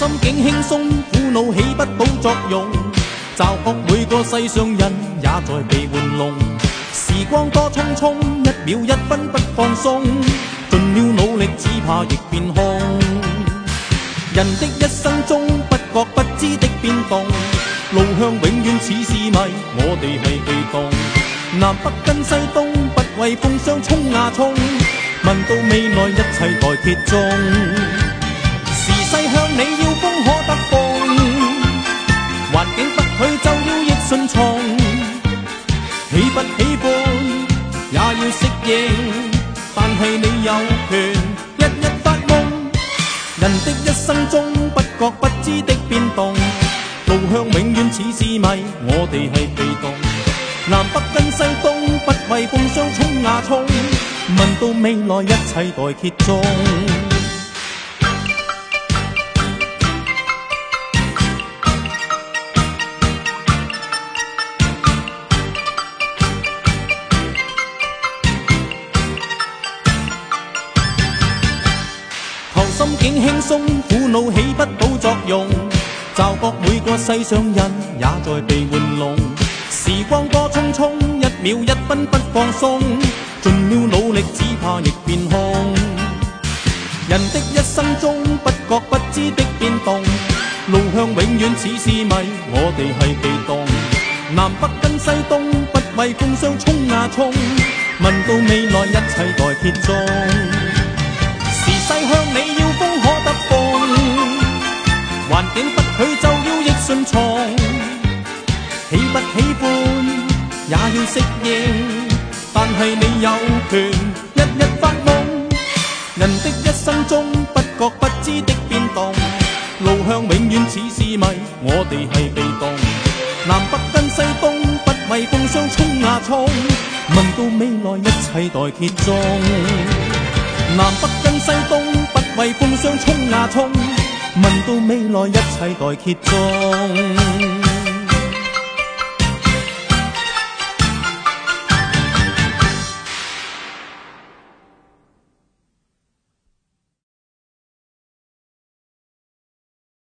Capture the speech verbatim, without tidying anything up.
境輕鬆，苦惱起不到作用。驟覺每個世上人也在被玩弄，時光多匆匆，一秒一分不放鬆，盡了努力只怕亦變空。人的一生中不覺不知的變動，路向永遠似是迷，我哋係被動。南北跟西東，不為風霜衝啊衝，問到未來一切待揭盅。時勢向你要風可得風，環境不許就要亦順從，喜不喜歡也要適應，但係你有權日日發夢。人的一生中不覺不知的變動，路向永遠似是迷，我哋係被動。南北跟西東，不為風霜衝啊衝，問到未來一切待揭盅。心境輕鬆，苦惱起不到作用。驟覺每個世上人也在被玩弄，時光多匆匆，一秒一分不放鬆，盡了努力只怕亦變空。人的一生中不覺不知的變動，路向永遠似是迷，我哋係被動。南北跟西東，不為風霜衝啊衝，問到未來一切待揭盅。時勢向你要風可得風，環境不許就要亦順從，喜不喜歡也要適應，但係你有權日日發夢。人的一生中不覺不知的變動，路向永遠似是迷，我哋係被動。南北跟西東，不為風霜衝啊衝，問到未來一切待揭盅。南北跟西東，不為風霜衝啊衝，問到未來一切待揭盅。